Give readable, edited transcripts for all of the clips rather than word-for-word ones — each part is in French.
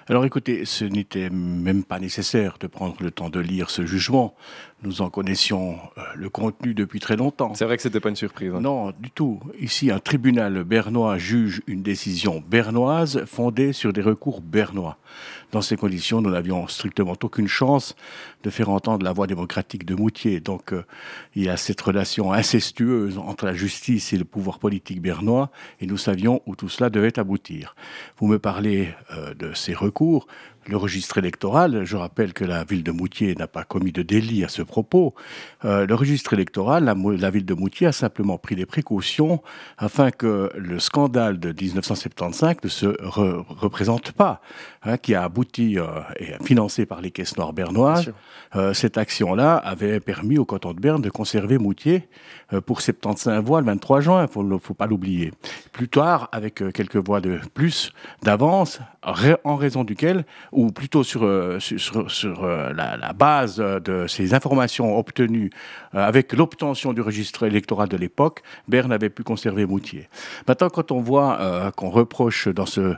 Alors écoutez, ce n'était même pas nécessaire de prendre le temps de lire ce jugement. Nous en connaissions le contenu depuis très longtemps. C'est vrai que c'était pas une surprise. Non, du tout. Ici, un tribunal bernois juge une décision bernoise fondée sur des recours bernois. Dans ces conditions, nous n'avions strictement aucune chance de faire entendre la voix démocratique de Moutier. Donc, il y a cette relation incestueuse entre la justice et le pouvoir politique bernois, et nous savions où tout cela devait aboutir. Vous me parlez de ces recours. Le registre électoral, je rappelle que la ville de Moutier n'a pas commis de délit à ce propos. Le registre électoral, la ville de Moutier a simplement pris des précautions afin que le scandale de 1975 ne se représente pas, qui a abouti et financé par les caisses noires bernoises. Cette action-là avait permis au canton de Berne de conserver Moutier pour 75 voix le 23 juin, il ne faut pas l'oublier. Plus tard, avec quelques voix de plus d'avance, en raison duquel, ou plutôt sur la base de ces informations obtenues avec l'obtention du registre électoral de l'époque, Berne avait pu conserver Moutier. Maintenant, quand on voit qu'on reproche dans ce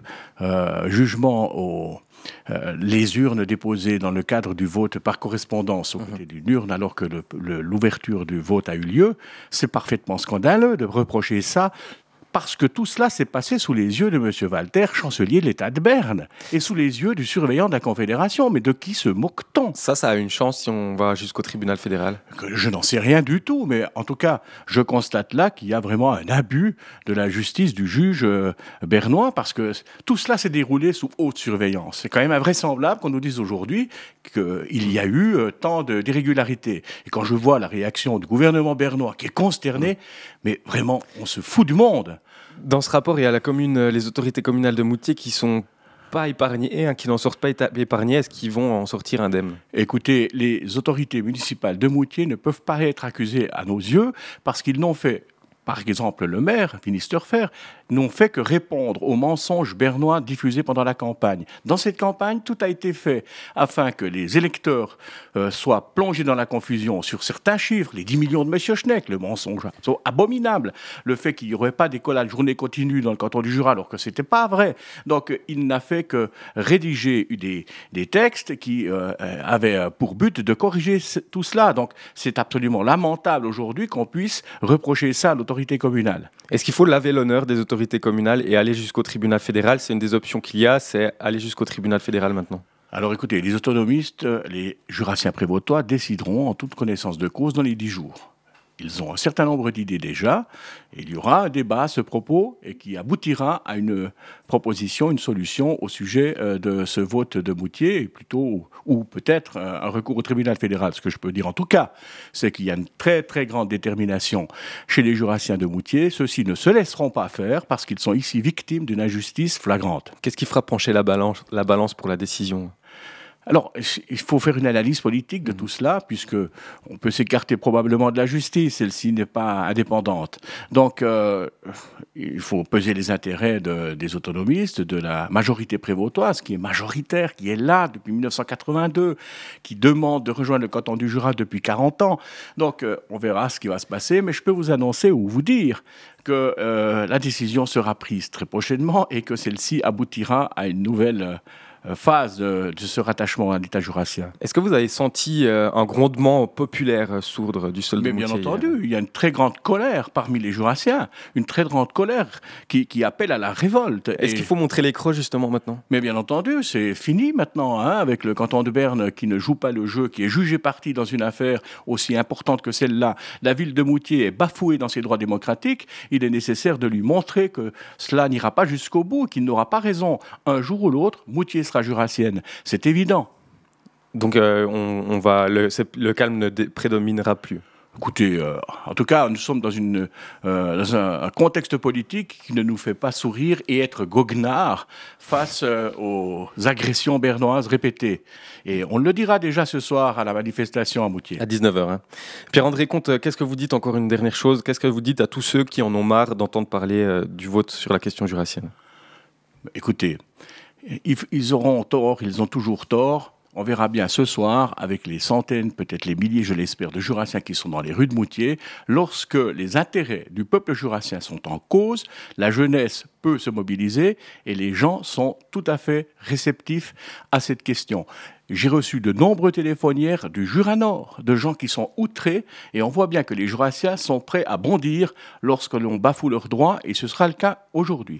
jugement les urnes déposées dans le cadre du vote par correspondance aux côtés d'une urne alors que l'ouverture du vote a eu lieu, c'est parfaitement scandaleux de reprocher ça, parce que tout cela s'est passé sous les yeux de M. Walter, chancelier de l'État de Berne, et sous les yeux du surveillant de la Confédération. Mais de qui se moque-t-on ? Ça a une chance si on va jusqu'au tribunal fédéral. Je n'en sais rien du tout, mais en tout cas, je constate là qu'il y a vraiment un abus de la justice du juge bernois, parce que tout cela s'est déroulé sous haute surveillance. C'est quand même invraisemblable qu'on nous dise aujourd'hui qu'il y a eu tant d'irrégularités. Et quand je vois la réaction du gouvernement bernois qui est consterné, mais vraiment, on se fout du monde. Dans ce rapport, il y a les autorités communales de Moutier qui sont pas épargnées, qui n'en sortent pas épargnées. Est-ce qu'ils vont en sortir indemnes ? Écoutez, les autorités municipales de Moutier ne peuvent pas être accusées à nos yeux parce qu'ils n'ont fait, par exemple le maire, Finistère-Fer, n'ont fait que répondre aux mensonges bernois diffusés pendant la campagne. Dans cette campagne, tout a été fait afin que les électeurs soient plongés dans la confusion sur certains chiffres, les 10 millions de M. Schneck, le mensonge abominable, le fait qu'il n'y aurait pas d'école à journée continue dans le canton du Jura alors que ce n'était pas vrai. Donc il n'a fait que rédiger des textes qui avaient pour but de corriger tout cela. Donc c'est absolument lamentable aujourd'hui qu'on puisse reprocher ça à l'autorité communale. Est-ce qu'il faut laver l'honneur des autorités communales et aller jusqu'au tribunal fédéral ? C'est une des options qu'il y a, c'est aller jusqu'au tribunal fédéral maintenant. Alors écoutez, les autonomistes, les jurassiens prévôtois décideront en toute connaissance de cause dans les 10 jours. Ils ont un certain nombre d'idées déjà, et il y aura un débat à ce propos et qui aboutira à une proposition, une solution au sujet de ce vote de Moutier, ou peut-être un recours au tribunal fédéral. Ce que je peux dire en tout cas, c'est qu'il y a une très très grande détermination chez les jurassiens de Moutier. Ceux-ci ne se laisseront pas faire parce qu'ils sont ici victimes d'une injustice flagrante. Qu'est-ce qui fera pencher la balance pour la décision ? Alors, il faut faire une analyse politique de tout cela, puisque on peut s'écarter probablement de la justice, celle-ci n'est pas indépendante. Donc, il faut peser les intérêts des autonomistes, de la majorité prévôtoise, qui est majoritaire, qui est là depuis 1982, qui demande de rejoindre le canton du Jura depuis 40 ans. Donc, on verra ce qui va se passer, mais je peux vous annoncer ou vous dire que la décision sera prise très prochainement et que celle-ci aboutira à une nouvelle phase de ce rattachement à l'État jurassien. Est-ce que vous avez senti un grondement populaire sourdre du sol de Moutier ? Mais bien entendu, il y a une très grande colère parmi les jurassiens, une très grande colère qui appelle à la révolte. Est-ce qu'il faut montrer les creux justement maintenant ? Mais bien entendu, c'est fini maintenant, avec le canton de Berne qui ne joue pas le jeu, qui est jugé parti dans une affaire aussi importante que celle-là. La ville de Moutier est bafouée dans ses droits démocratiques. Il est nécessaire de lui montrer que cela n'ira pas jusqu'au bout, qu'il n'aura pas raison. Un jour ou l'autre, Moutier sera jurassienne. C'est évident. Donc le calme ne prédominera plus. Écoutez, en tout cas, nous sommes dans un contexte politique qui ne nous fait pas sourire et être goguenard face aux agressions bernoises répétées. Et on le dira déjà ce soir à la manifestation à Moutier. À 19h. Pierre-André Comte, qu'est-ce que vous dites, encore une dernière chose, qu'est-ce que vous dites à tous ceux qui en ont marre d'entendre parler du vote sur la question jurassienne ? Écoutez, ils auront tort, ils ont toujours tort, On verra bien ce soir, avec les centaines, peut-être les milliers, je l'espère, de Jurassiens qui sont dans les rues de Moutier, lorsque les intérêts du peuple jurassien sont en cause, la jeunesse peut se mobiliser et les gens sont tout à fait réceptifs à cette question. J'ai reçu de nombreux téléphones hier du Jura Nord, de gens qui sont outrés, et on voit bien que les Jurassiens sont prêts à bondir lorsque l'on bafoue leurs droits, et ce sera le cas aujourd'hui.